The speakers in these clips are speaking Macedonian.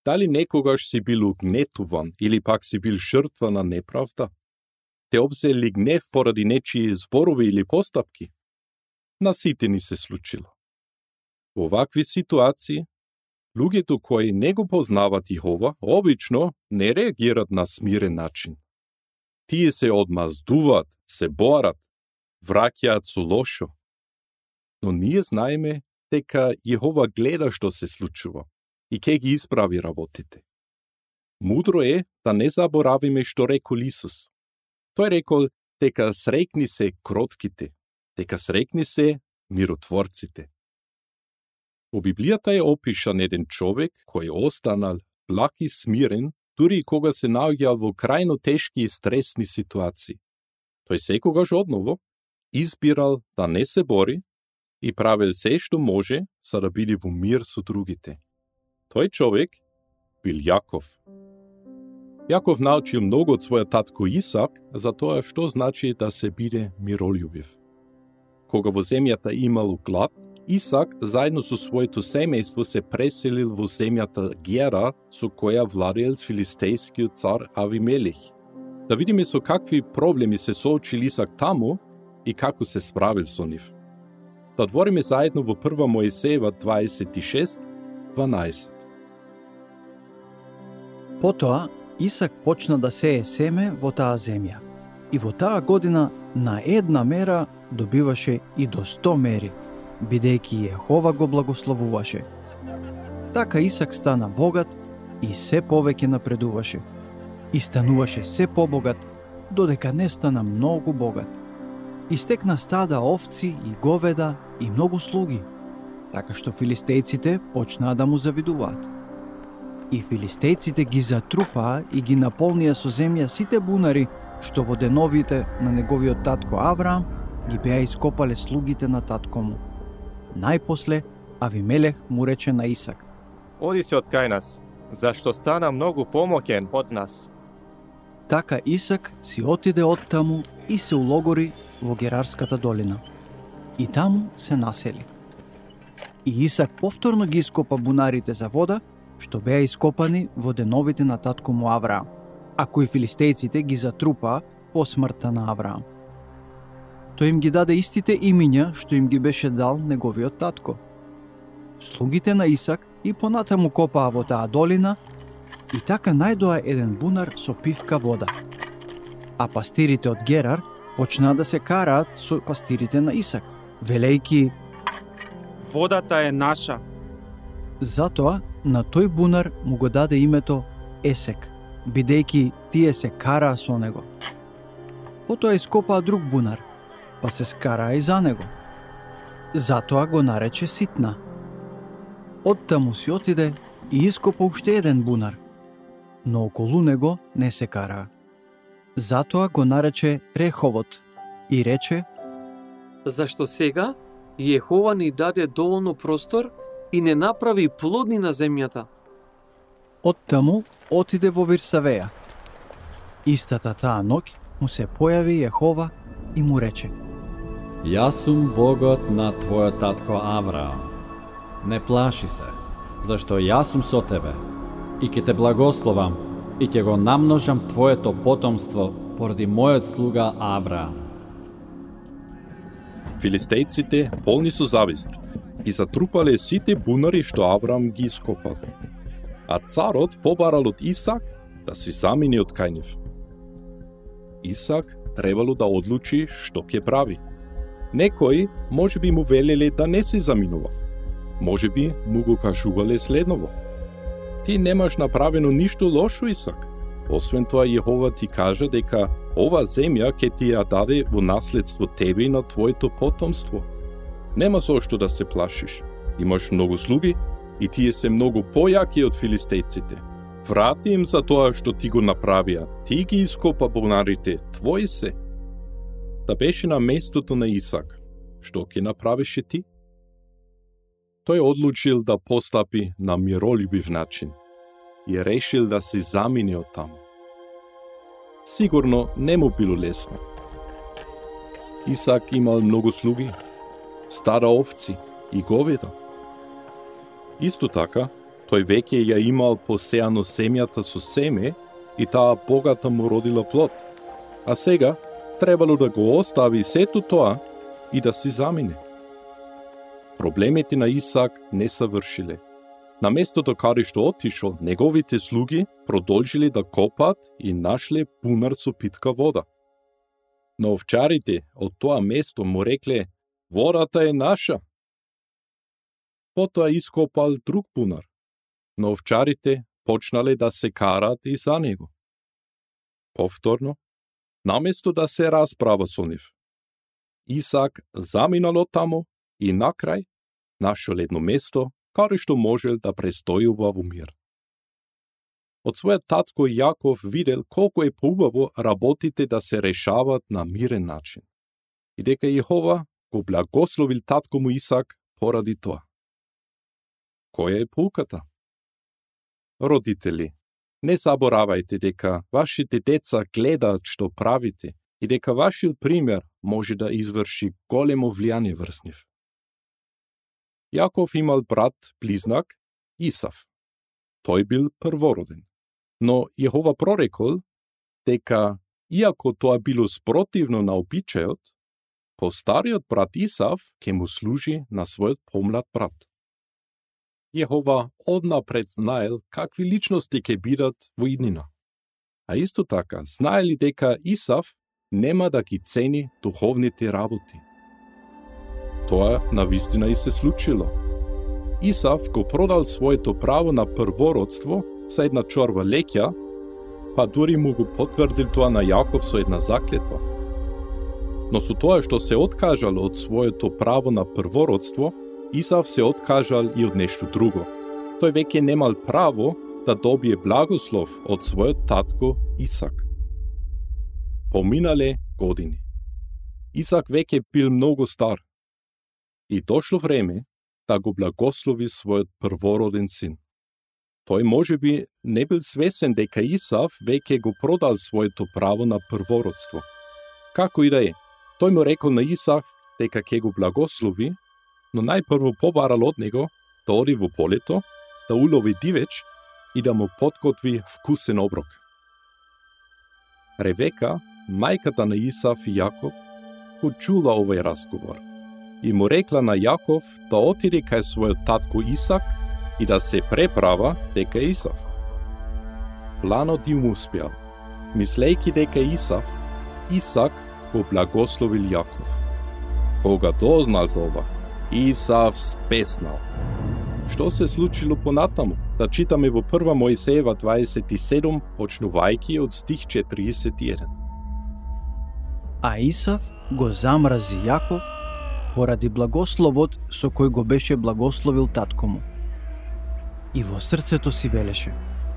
Дали некогаш си бил угнетуван или пак си бил жртва на неправда? Те обзели гнев поради нечии зборови или постапки? На сите ни се случило. Во овакви ситуации, луѓето кои не го познават Јехова, обично не реагират на смирен начин. Тие се одмаздуваат, се борат, враќаат со лошо. Но ние знаеме дека Јехова гледа што се случува и ке ги исправи работите. Мудро е да не заборавиме што рекол Исус. Тој рекол дека срекни се кротките, дека срекни се миротворците. Во Библијата е опишан еден човек кој останал благ и смирен, дури и кога се наоѓал во крајно тешки и стресни ситуации. Тој секогаш одново избирал да не се бори и правил се што може за да биде во мир со другите. Тој човек бил Јаков. Јаков научил многу од својот татко Исак за тоа што значи да се биде миролюбив. Кога во земјата имало глад, Исак заедно со своето семејство се преселил во земјата Гера, со која владеел филистејскиот цар Авимелех. Да видиме со какви проблеми се соочил Исак таму и како се справил со нив. Да отвориме заедно во 1 Мојсеева 26:12. Потоа Исак почна да сее семе во таа земја. И во таа година на една мера добиваше и до 100 мери, бидејќи Јехова го благословуваше. Така Исак стана богат и се повеќе напредуваше. И стануваше се побогат, додека не стана многу богат. И стекна стада овци и говеда и многу слуги, така што филистејците почнаа да му завидуваат. И филистејците ги затрупаа и ги наполнија со земја сите бунари што во деновите на неговиот татко Авраам ги беа ископале слугите на татко му. Најпосле Авимелех му рече на Исак: Оди се од кај нас, зашто стана многу помоќен од нас. Така Исак си отиде оттаму и се улогори во Герарската долина. И таму се насели. И Исак повторно ги ископа бунарите за вода, што беа ископани во деновите на татко му Авраам, а кои филистејците ги затрупаа по смртта на Авраам. Тој им ги даде истите имиња што им ги беше дал неговиот татко. Слугите на Исак и понатаму копаа во таа долина и така најдоа еден бунар со пивка вода. А пастирите од Герар почнаа да се караат со пастирите на Исак, велејки: Водата е наша. Затоа на тој бунар му го даде името Есек, бидејќи тие се караа со него. Потоа ископаа друг бунар, па се скараа и за него. Затоа го нарече Ситна. Оттаму си отиде и ископа уште еден бунар, но околу него не се караа. Затоа го нарече Реховот и рече: Зашто сега Јехова ни даде доволно простор и не направи плодни на земјата. Оттаму отиде во Вирсавеја. Истата таа ноќ му се појави Јехова и му рече: Јас сум Богот на твојот татко Авраам. Не плаши се, зашто јас сум со тебе и ќе те благословам и ќе го намножам твоето потомство поради мојот слуга Авраам. Филистејците, полни со завист, ги затрупале сите бунари што Авраам ги ископал. А царот побарал од Исак да се замини од кај нив. Исак требало да одлучи што ќе прави. Некои можеби му велеле да не се заминува. Можеби му го кажувале следново: Ти немаш направено ништо лошо, Исак. Освен тоа, Јехова ти кажа дека ова земја ќе ти ја даде во наследство тебе и на твоето потомство. Нема со што да се плашиш. Имаш многу слуги и тие се многу појаки од филистејците. Врати им за тоа што ти го направија. Ти ги ископа бунарите, твои се. Да беше на местото на Исак, што ќе направеше ти? Тој одлучил да постапи на миролюбив начин и решил да се замине од таму. Сигурно не му било лесно. Исак имал многу слуги, стада овци и говеда. Исто така, Тој веќе ја имал посеано семјата со семе и таа богата му родила плод. А сега требало да го остави сето тоа и да си замине. Проблемите на Исак не завршиле. На местото каде што отишол, неговите слуги продолжиле да копаат и нашле бунар со питка вода. Но овчарите од тоа место му рекле: водата е наша. Потоа ископал друг бунар, но овчарите почнале да се караат и за него. Повторно, наместо да се расправа со нив, Исак заминал таму и накрај нашол едно место каде што можел да престојува во мир. Од својот татко Јаков видел колку е поубаво работите да се решаваат на мирен начин и дека Јехова го благословил татко му Исак поради тоа. Која е поуката? Родители, не заборавајте дека вашите деца гледаат што правите и дека вашиот пример може да изврши големо влијание врз нив. Јаков имал брат близнак Исав. Тој бил првороден. Но Јехова прорекол дека, иако тоа било спротивно на обичајот, постариот брат Исав ќе му служи на својот помлад брат. Јехова однапред знаел какви личности ќе бидат во иднина. А исто така знаели дека Исав нема да ги цени духовните работи. Тоа навистина и се случило. Исав го продал своето право на првородство за една чорба леќа, па дури му го потврдил тоа на Јаков со една заклетва. Но со тоа што се откажал од своето право на првородство, Исав се откажал и од нешто друго. Тој веќе немал право да добие благослов од својот татко Исак. Поминале години. Исак веќе бил многу стар и дошло време да го благослови својот првороден син. Тој можеби не бил свесен дека Исав веќе го продал своето право на првородство. Како и да е, тој му рекол на Исав дека ќе го благослови, но најпрво побарал од него да оди во полето, да улови дивеч и да му подготви вкусен оброк. Ревека, мајката на Исав и Јаков, го чула овој разговор и му рекла на Јаков да отиде кај својот татко Исак и да се преправа дека Исав. Планот им успеал, мислејќи дека Исак го благословил Јаков. Кога дознал за ова, Исав спеснал. Што се случило понатаму? Да читаме во 1 Мојсеева 27, почнувајќи од стих 41. А Исав го замрази Јаков поради благословот со кој го беше благословил татко му. И во срцето си велеше: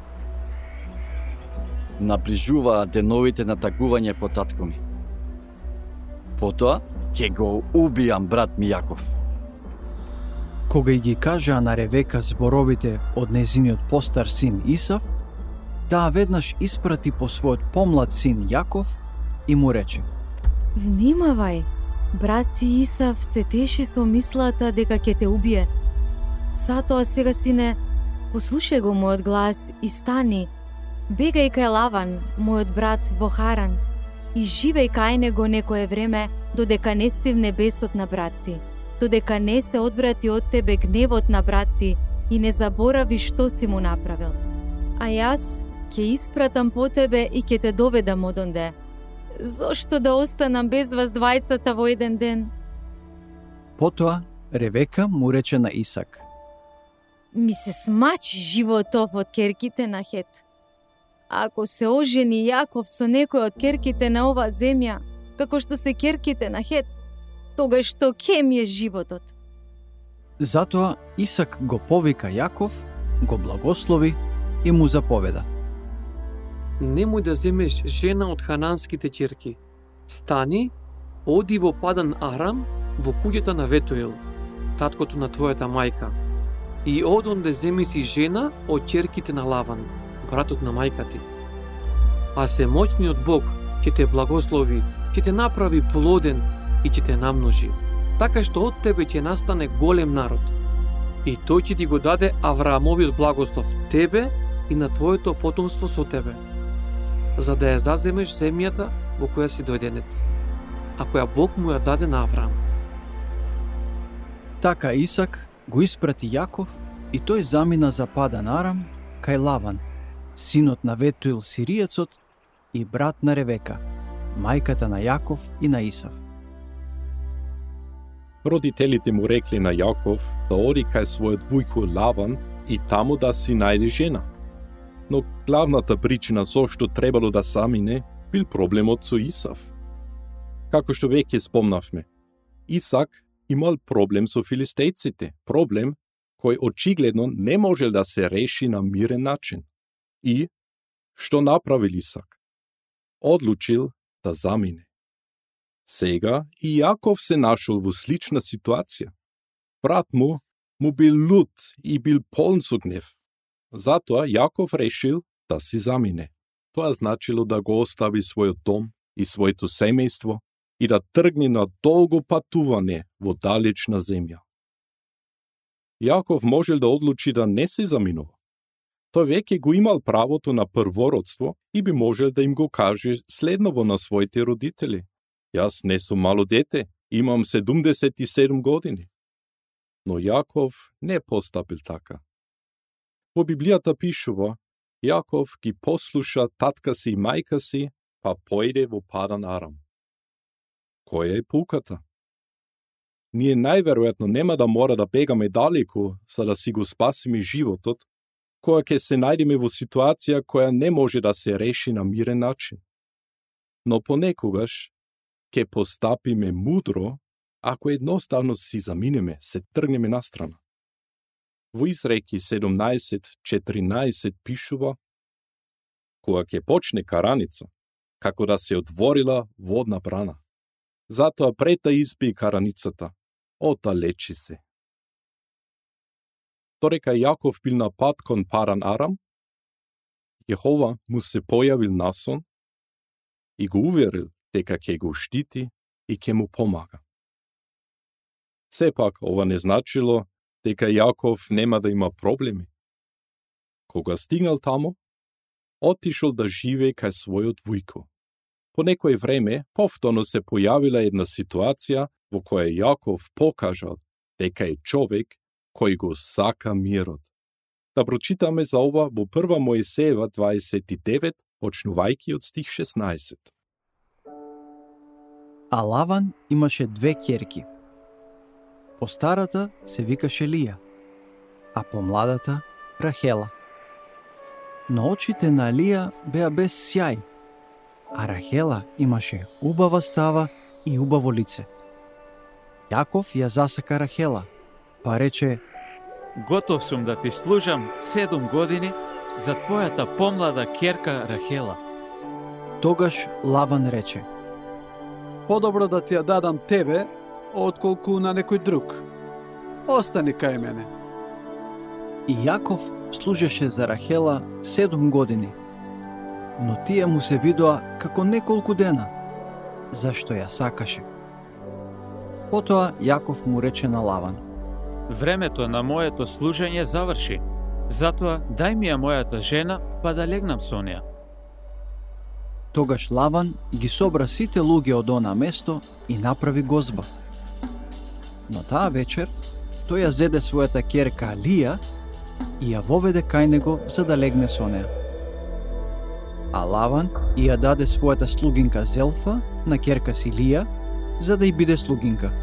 наближуваат деновите на тагување по татко ми. Потоа ќе го убијам брат ми Јаков. Кога и ги кажаа на Ревека зборовите од незиниот постар син Исав, таа веднаш испрати по својот помлад син Јаков и му рече: внимавај, брат ти Исав се теши со мислата дека ќе те убие. Затоа сега, сине, послушај го мојот глас и стани, бегај кај Лаван, мојот брат, во Харан, и живеј кај него некое време, додека не стивне бесот на брат ти, додека не се одврати од тебе гневот на брат ти и не заборави што си му направил. А јас ќе испратам по тебе и ќе те доведам одонде. Зошто да останам без вас двајцата во еден ден? Потоа Ревека му рече на Исак: ми се смачи животов од керките на Хет. Ако се ожени Јаков со некој од керките на оваа земја, како што се керките на Хет, тогаш што ке ми е животот? Затоа Исак го повика Јаков, го благослови и му заповеда: немој да земеш жена од хананските ќерки. Стани, оди во Падан Арам, во куќата на Ветуел, таткото на твојата мајка, и одонде земи си жена од ќерките на Лаван, братот на мајка ти. А се моќниот Бог ќе те благослови, ќе те направи плоден и ќе те намножи, така што од тебе ќе настане голем народ. и тој ќе ти го даде Авраамовиот благослов тебе и на твоето потомство со тебе, за да ја заземеш земјата во која си дојденец, а која Бог му ја даде на Авраам. Така Исак го испрати Јаков и тој замина за Падан Арам кај Лаван, синот на Ветуил Сириецот и брат на Ревека, мајката на Јаков и на Исав. Родителите му рекли на Јаков да оди кај својот вујко Лаван и таму да си најде жена. Но главната причина зошто требало да замине бил проблемот со Исав. Како што веќе спомнавме, Исак имал проблем со филистејците, проблем кој очигледно не можел да се реши на мирен начин. И што направил Исак? Одлучил да замине. Сега и Јаков се нашол во слична ситуација. Брат му бил луд и бил полн со гнев. Затоа Јаков решил да си замине. Тоа значило да го остави својот дом и своето семејство и да тргне на долго патување во далечна земја. Јаков можел да одлучи да не се заминува. Тој веќе го имал правото на првородство и би можел да им го каже следново на своите родители. Јас не сум мало дете, имам 77 години. Но Јаков не постапил така. Во Библијата пишува, Јаков ги послуша татка си и мајка си, па појде во Падан Арам. Која е пуката? Ние најверојатно нема да мора да бегаме далеку за да си го спасиме животот, кога ќе се најдеме во ситуација која не може да се реши на мирен начин. Но понекогаш ќе постапиме мудро ако едноставно си заминеме, се тргнеме настрана. Во Изреки 17:14 пишува: кога ќе почне караница, како да се отворила водна брана. Затоа пред да избие караницата, отдалечи се. Додека Јаков бил на пат кон Падан Арам, Јехова му се појавил на сон и го уверил дека ќе го штити и ќе му помага. Сепак, ова не значило дека Јаков нема да има проблеми. Кога стигнал таму, отишол да живее кај својот вујко. По некој време, повторно се појавила една ситуација во која Јаков покажал дека е човек кој го сака мирот. Да прочитаме за ова во 1 Мојсеева 29, почнувајќи од стих 16. А Лаван имаше 2 ќерки. Постарата се викаше Лија, а помладата Рахела. Но очите на Лија беа без сјај, а Рахела имаше убава става и убаво лице. Јаков ја засака Рахела, па рече: готов сум да ти служам 7 години за твојата помлада ќерка Рахела. Тогаш Лаван рече: подобро да ти ја дадам тебе, отколку на некој друг. Остани кај мене. И Јаков служеше за Рахела 7 години, но тие му се видоа како неколку дена, зашто ја сакаше. Потоа Јаков му рече на Лаван: времето на моето служење заврши, затоа дај ми ја мојата жена, па да легнам со неја. Тогаш Лаван ги собра сите луѓе од она место и направи гозба. Но таа вечер тој ја зеде својата ќерка Лија и ја воведе кај него за да легне со неа. А Лаван и ја даде својата слугинка Зелфа на ќерка си Лија за да й биде слугинка.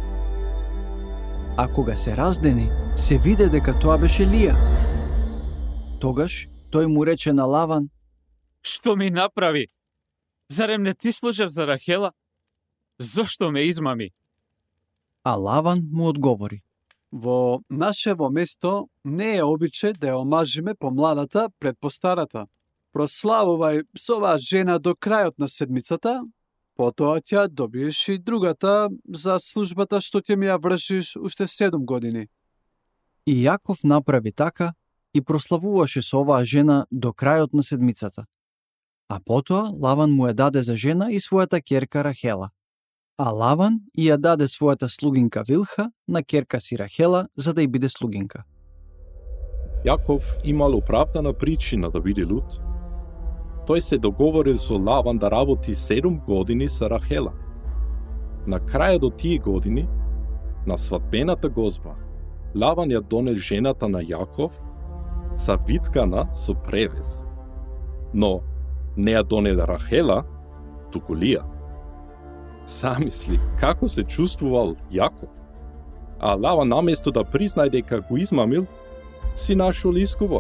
А кога се раздени, се виде дека тоа беше Лија. Тогаш тој му рече на Лаван: што ми направи? Зарем не ти служев за Рахела? Зошто ме измами? А Лаван му одговори: во нашево место не е обичај да ја омажиме помладата пред постарата. Прославувај со оваа жена до крајот на седмицата, потоа ќе добиеш и другата за службата што ќе ми ја вршиш уште 7 години. И Јаков направи така и прославуваше со оваа жена до крајот на седмицата. А потоа Лаван му ја даде за жена и својата ќерка Рахела. А Лаван и ја даде својата слугинка Вилха на ќерка си Рахела за да ја биде слугинка. Јаков имал оправдана причина да биде лут. Тој се договорил со Лаван да работи 7 години со Рахела. На крајот од тие години, на свадбената гозба, Лаван ја донел жената на Јаков, са виткана со превес. Но не ја донел Рахела, туку Лија. Замисли како се чувствувал Јаков. А Лаван наместо да признај дека го измамил, си нашол изговор.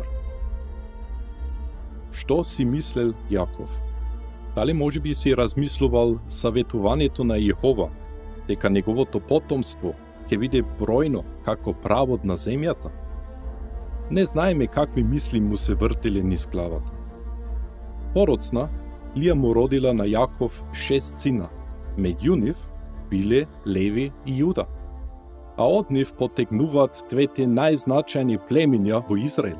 Што си мислел Јаков? Дали може би си размислувал саветувањето на Јехова, дека неговото потомство ќе биде бројно како правот на земјата? Не знаеме какви мисли му се вртеле низ главата. Пороцна, Лија му родила на Јаков 6 сина. Меѓу нив биле Леви и Јуда. А од нив потекнуваат двете најзначајни племиња во Израел.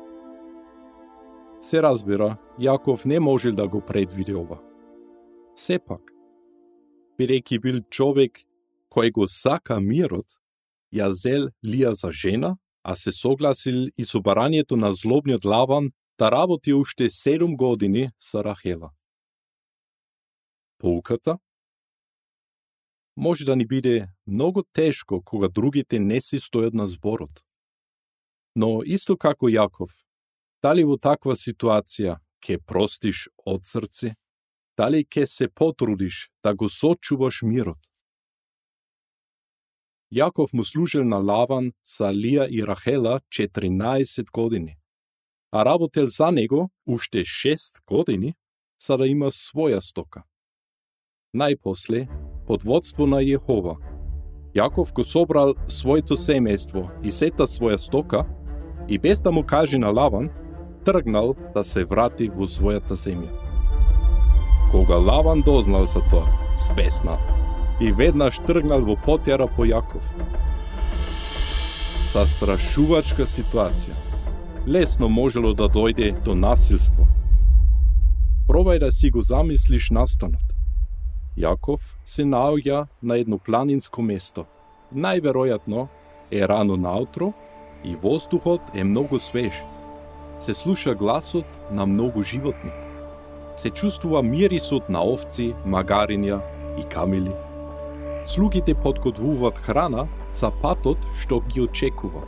Се разбира, Јаков не можел да го предвиди ова. Сепак, бидејќи бил човек кој го сака мирот, ја зел Лија за жена, а се согласил и со барањето на злобниот Лаван да работи уште 7 години со Рахела. Поуката? Може да ни биде многу тешко кога другите не си стојат на зборот. Но исто како Јаков, дали во таква ситуација ќе простиш од срце? Дали ќе се потрудиш да го сочуваш мирот? Јаков му служил на Лаван са Лија и Рахела 14 години, а работел за него уште 6 години, за да има своја стока. Најпосле, под водство на Јехова, Јаков го собрал своето семејство и сета своја стока и без да му каже на Лаван, тргнал да се врати во својата земја. Кога Лаван дознал за тоа, спеснал и веднаш тргнал во потјара по Јаков. Застрашувачка ситуација. Лесно можело да дојде до насилство. Пробај да си го замислиш настанот. Јаков се наоѓа на едно планинско место. Најверојатно е рано наутро и воздухот е многу свеж. Се слуша гласот на многу животни. Се чувствува мирисот на овци, магариња и камили. Слугите подготвуваат храна за патот што ги очекува.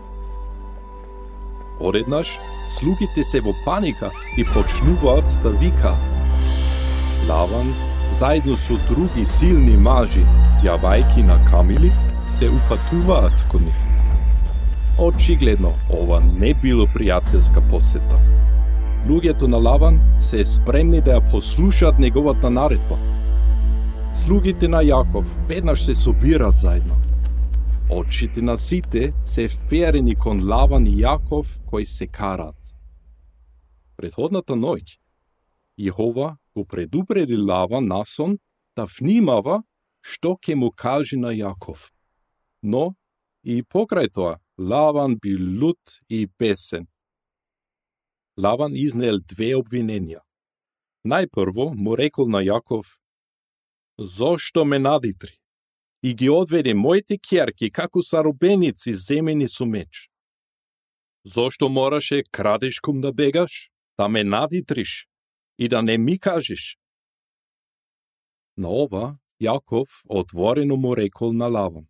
Одеднаш, слугите се во паника и почнуваат да викаат. Лаван, заедно со други силни мажи, јавајки на камили, се упатуваат кон нив. Очигледно, ова не било пријателска посета. Луѓето на Лаван се спремни да ја послушаат неговата наредба. Слугите на Јаков веднаш се собираат заедно. Очите на сите се вперени кон Лаван и Јаков кои се караат. Предходната ноќ, Јехова го предупреди Лаван насон да внимава што ќе му каже на Јаков. Но и покрај тоа, Лаван бил лут и бесен. Лаван изнел две обвиненија. Најпрво му рекол на Јаков: "Зошто ме надитри и ги одведе моите ќерки како заробеници земени со меч? Зошто мораше крадешком да бегаш, да ме надитриш и да не ми кажеш?" На ова Јаков отворено му рекол на Лаван: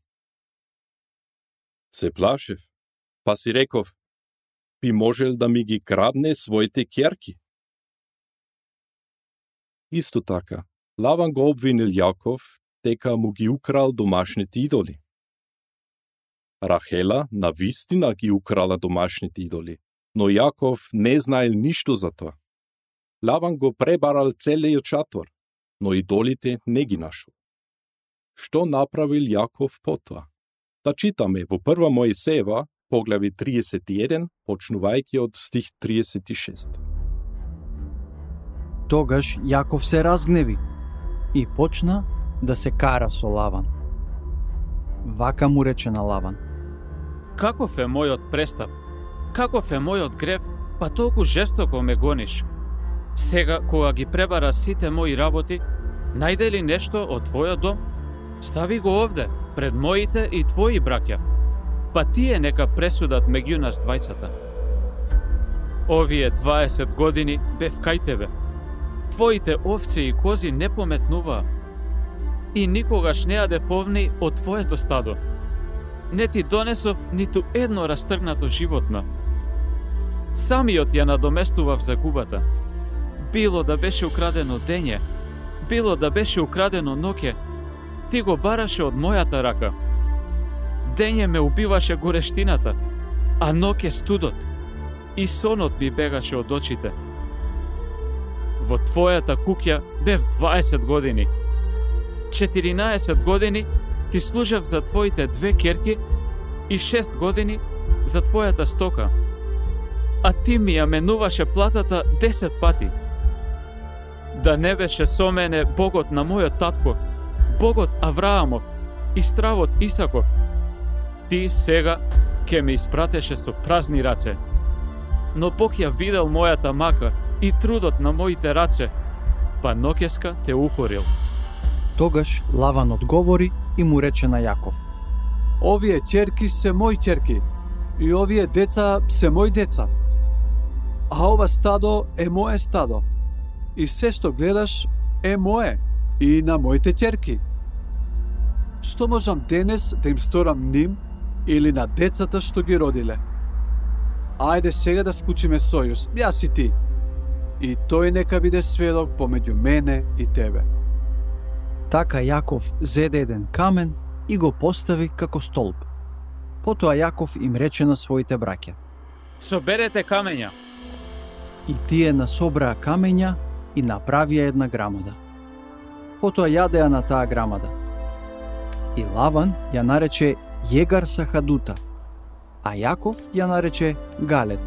"Се плашев, па си реков, би можел да ми ги крадне своите ќерки." Исто така, Лаван го обвинил Јаков дека му ги украл домашните идоли. Рахела навистина ги украла домашните идоли, но Јаков не знаел ништо за тоа. Лаван го пребарал целиот шатор, но идолите не ги нашол. Што направил Јаков потоа? Да читаме во прва Мојсеева, поглави 31, почнувајќи од стих 36. Тогаш Јаков се разгневи и почна да се кара со Лаван. Вака му рече на Лаван: "Каков е мојот престап? Каков е мојот грев, па толку жестоко ме гониш? Сега, кога ги пребара сите мои работи, најде ли нешто од твојот дом? Стави го овде, пред моите и твои браќа, па тие нека пресудат меѓу нас двајцата. Овие 20 години бев кај тебе. Твоите овци и кози не пометнуваа. И никогаш не јадев овни од твоето стадо. Не ти донесов ниту едно растргнато животно. Самиот ја надоместував загубата. Било да беше украдено дење, било да беше украдено ноќе, ти го бараше од мојата рака. Дење ме убиваше горештината, а ноќе студот, и сонот ми бегаше од очите. Во твојата куќа бев 20 години. 14 години ти служев за твоите 2 ќерки и 6 години за твојата стока. А ти ми ја менуваше платата 10 пати. Да не беше со мене Богот на мојот татко, Богот Авраамов и стравот Исаков, ти сега ке ме испратеше со празни раце. Но Бог ја видел мојата мака и трудот на моите раце, па ноќеска те укорил. Тогаш Лаван одговори и му рече на Јаков: Овие ќерки се мои ќерки и овие деца се мои деца. А ова стадо е мое стадо. И се што гледаш е мое и на моите ќерки. Што можам денес да им сторам ним или на децата што ги родиле? Ајде сега да склучиме сојуз, јас и ти. И тој нека биде сведок помеѓу мене и тебе. Така Јаков зеде еден камен и го постави како столб. Потоа Јаков им рече на своите браќа: Соберете камења. И тие насобраа камења и направија една грамада. Потоа јадеа на таа грамада. И Лаван ја нарече Јегар Сахадута, а Јаков ја нарече Галед.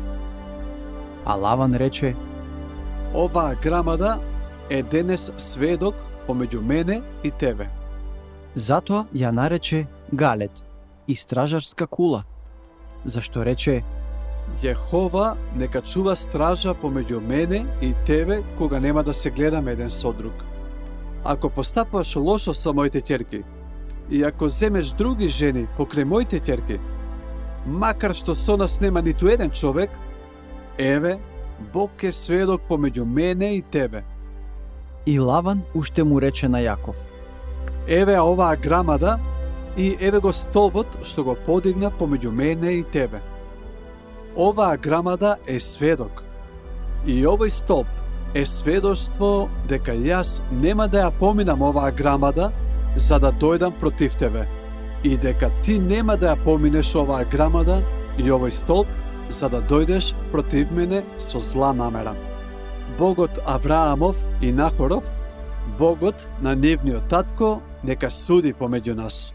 А Лаван рече: Оваа грамада е денес сведок помеѓу мене и тебе. Затоа ја нарече Галед и стражарска кула, зашто рече: Јехова нека чува стража помеѓу мене и тебе кога нема да се гледаме еден со друг. Ако постапуваш лошо со моите ќерки и ако земеш други жени покрај моите ќерки, макар што со нас нема ниту еден човек, еве, Бог е сведок помеѓу мене и тебе. И Лаван уште му рече на Јаков: Еве оваа грамада и еве го столбот што го подигнав помеѓу мене и тебе. Оваа грамада е сведок. И овој столб е сведоштво дека јас нема да ја поминам оваа грамада за да дојдам против тебе и дека ти нема да ја поминеш оваа грамада и овој столб за да дојдеш против мене со зла намера. Богот Авраамов и Нахоров, Богот на нивниот татко, нека суди помеѓу нас.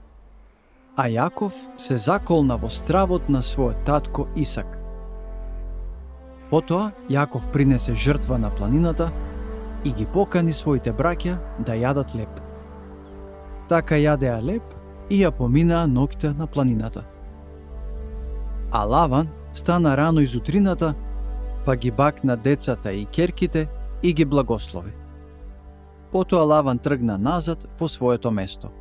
А Јаков се заколна во стравот на својот татко Исак. Потоа Јаков принесе жртва на планината и ги покани своите браќа да јадат леп. Така јадеа леп и ја поминаа ноќта на планината. А Лаван стана рано изутрината, па ги бакна децата и ќерките и ги благослови. Потоа Лаван тргна назад во своето место.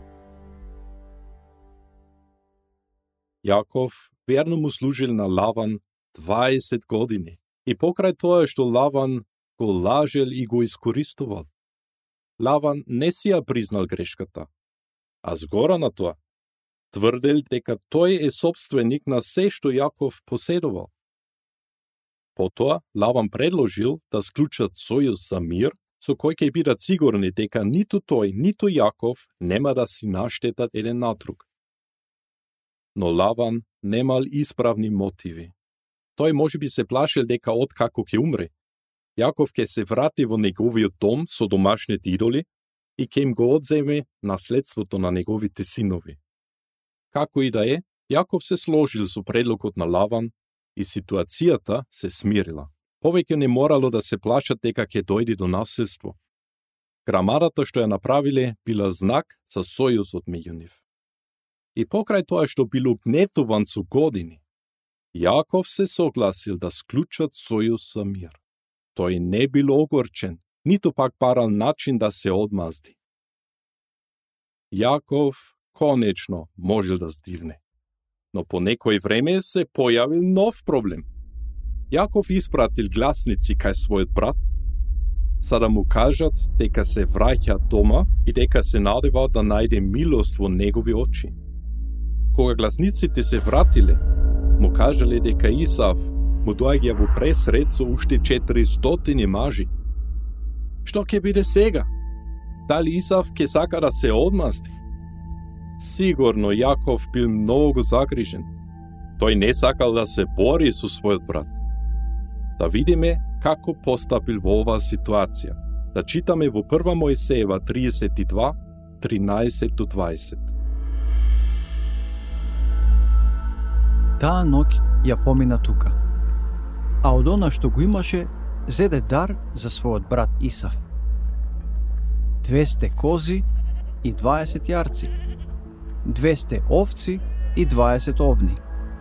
Јаков верно му служил на Лаван 20 години и покрај тоа што Лаван го лажел и го искористувал. Лаван не си ја признал грешката, а згора на тоа тврдел дека тој е собственик на се што Јаков поседувал. Потоа Лаван предложил да склучат сојуз за мир, со кој ќе бидат сигурни дека ниту тој, ниту Јаков нема да си наштетат еден на друг. Но Лаван немал исправни мотиви. Тој можеби се плашил дека откако ќе умре, Јаков ќе се врати во неговиот дом со домашните идоли и ќе им го одземе наследството на неговите синови. Како и да е, Јаков се сложил со предлогот на Лаван и ситуацијата се смирила. Повеќе не морало да се плашат дека ќе дојде до наследство. Грамадата што ја направиле била знак за сојузот меѓу нив. И покрај тоа што бил угнетуван со години, Јаков се согласил да склучат сојуз за мир. Тој не бил огорчен, ниту пак барал начин да се одмазди. Јаков конечно можел да здивне. Но по некој време се појавил нов проблем. Јаков испратил гласници кај својот брат, за да му кажат дека се враќа дома и дека се надева да најде милост во негови очи. Кога гласниците се вратиле, му кажале дека Исав му доаѓа во пресред со уште 400 мажи. Што ќе биде сега? Дали Исав ќе сака да се одмасти? Сигурно Јаков бил многу загрижен. Тој не сакал да се бори со својот брат. Да видиме како постапил во оваа ситуација. Да читаме во 1 Мојсеева 32, 13-20. Таа ноќ ја помина тука, а од она што го имаше, зеде дар за својот брат Исав. 200 кози и 20 јарци, 200 овци и 20 овни,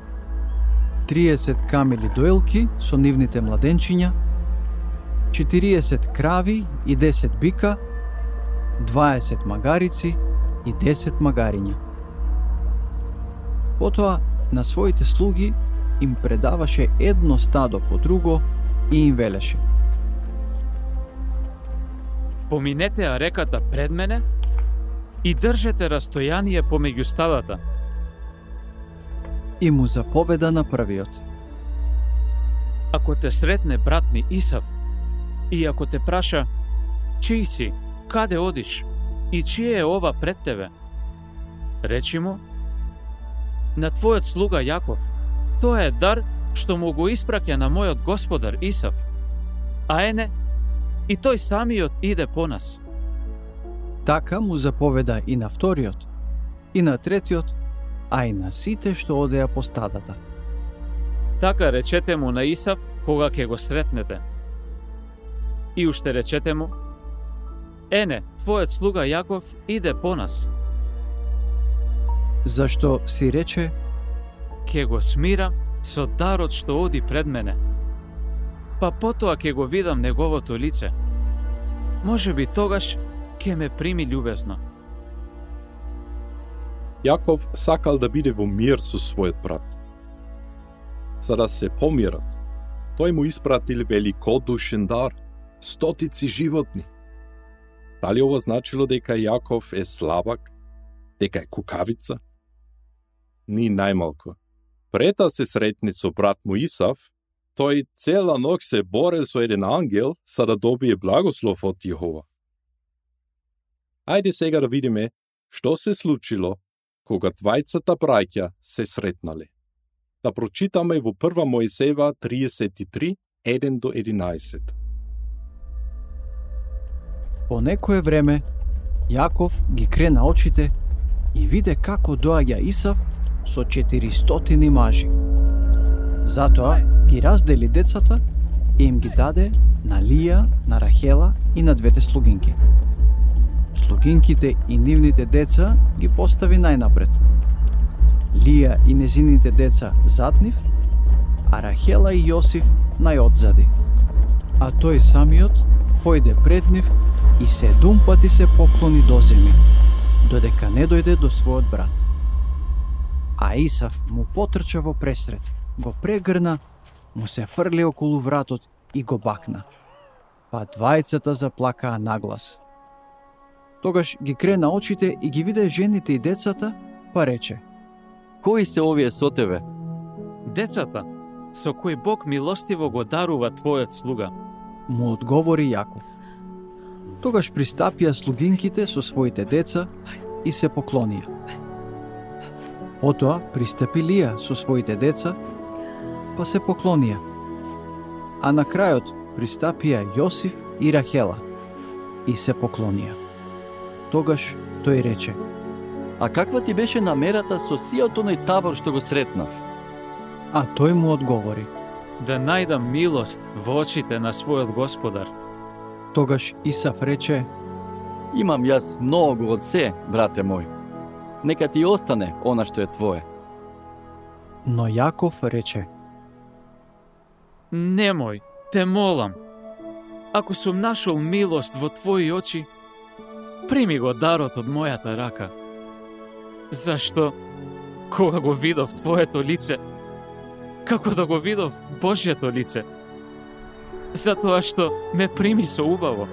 30 камили доилки со нивните младенчиња, 40 крави и 10 бика, 20 магарици и 10 магариња. Потоа на своите слуги им предаваше едно стадо по друго и им велеше: Поминете ја реката пред мене и држете растојание помеѓу стадата. И му заповеда на првиот: Ако те сретне брат ми Исав, и ако те праша, чиј си, каде одиш и чие е ова пред тебе, речи му: на твојот слуга Јаков, тоа е дар што му го испраќа на мојот господар Исав, а ене, и тој самиот иде по нас. Така му заповеда и на вториот, и на третиот, а и на сите што одеа по стадата. Така речете му на Исав кога ќе го сретнете. И уште речете му: ене, твојот слуга Јаков иде по нас. Зашто си рече: ќе го смира со дарот што оди пред мене, па потоа ќе го видам неговото лице. Може би тогаш ќе ме прими љубезно. Јаков сакал да биде во мир со својот брат. За да се помират, тој му испратил великодушен дар, стотици животни. Дали ова значило дека Јаков е слабак, дека е кукавица? Ни најмалку. Пред да се сретне со брат му Исав, тој цела ноќ се боре со еден ангел за да добие благослов од Јехова. Ајде сега да видиме што се случило кога двајцата браќа се сретнале. Да прочитаме во 1 Мојсеева 33, 1-11. По некое време, Јаков ги крена очите и виде како доаѓа Исав со 400 мажи. Затоа ги раздели децата и им ги даде на Лија, на Рахела и на двете слугинки. Слугинките и нивните деца ги постави најнапред. Лија и незините деца зад нив, а Рахела и Јосиф најодзади. А тој самиот појде пред нив и 7 пати се поклони до земја, додека не дојде до својот брат. А Исав му потрча во пресред, го прегрна, му се фрли околу вратот и го бакна. Па двајцата заплакаа наглас. Тогаш ги крена очите и ги виде жените и децата, па рече: Кои се овие со тебе? Децата, со кои Бог милостиво го дарува твојот слуга. Му одговори Јаков. Тогаш пристапија слугинките со своите деца и се поклонија. Потоа пристапи Лија со своите деца, па се поклонија. А на крајот пристапија Јосиф и Рахела и се поклонија. Тогаш тој рече: А каква ти беше намерата со сијот оној табор што го сретнав? А тој му одговори: Да најдам милост во очите на својот господар. Тогаш Исав рече: Имам јас многу од се, брате мој. Нека ти остане она што е твое. Но Јаков рече: Немој, те молам. Ако сум нашол милост во твои очи, прими го дарот од мојата рака. Зашто, кога го видов Твоето лице, како да го видов Божјето лице, затоа што ме прими со убаво.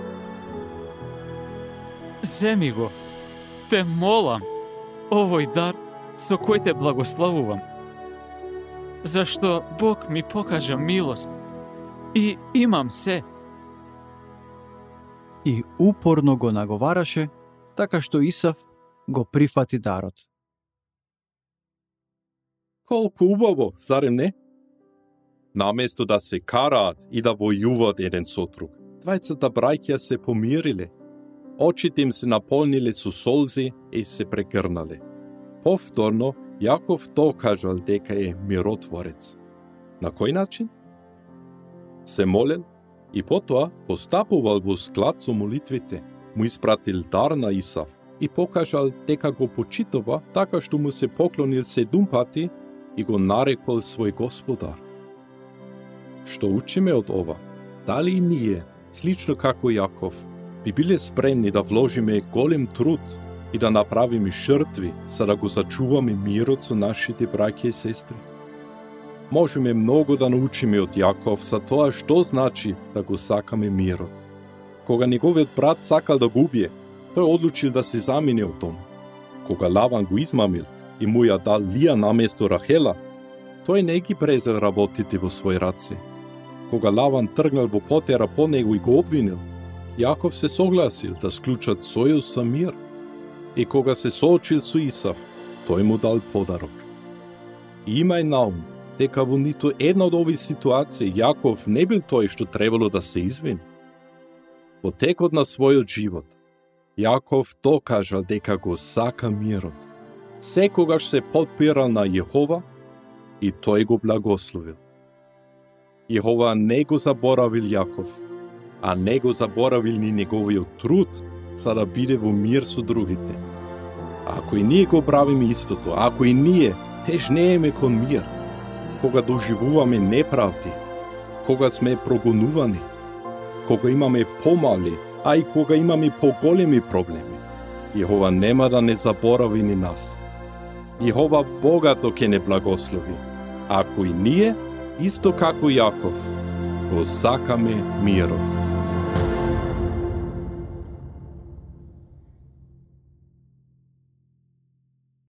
Земи го, те молам, овој дар со кој те благословувам. Зашто Бог ми покажа милост и имам се. И упорно го наговараше, така што Исав го прифати дарот. Колку убаво, зарем не? Наместо да се караат и да војуваат еден со друг, двајцата браќа се помириле. Очите им се наполниле со солзи и се прегрнале. Повторно, Јаков докажал дека е миротворец. На кој начин? Се молел и потоа постапувал во склад со молитвите, му испратил дар на Исав и покажал дека го почитува така што му се поклонил 7 пати и го нарекол свој господар. Што учиме од ова? Дали и ние, слично како Јаков, би биле спремни да вложиме голем труд и да направиме жртви за да го зачуваме мирот со нашите браќа и сестри? Можеме многу да научиме од Јаков за тоа што значи да го сакаме мирот. Кога неговиот брат сакал да го убие, тој одлучил да се замине од дома. Кога Лаван го измамил и му ја дал Лија наместо Рахела, тој не ги презел работите во свој раце. Кога Лаван тргнал во потера по него и го обвинил, Јаков се согласил да склучат сојуз за мир. И кога се соочил со Исав, тој му дал подарок. И имај на ум дека во ниту една од овие ситуации Јаков не бил тој што требало да се извини. Во текот на својот живот, Јаков докажал дека го сака мирот. Секогаш се подпирал на Јехова и тој го благословил. Јехова не го заборавил Јаков, а не го заборавил ни неговиот труд за да биде во мир со другите. Ако и ние го правиме истото, ако и ние тежнееме кон мир, кога доживуваме неправди, кога сме прогонувани, кога имаме помали, а и кога имаме поголеми проблеми, Јехова нема да не заборави ни нас. Јехова богато ќе не благослови, ако и ние, исто како Јаков, го сакаме мирот.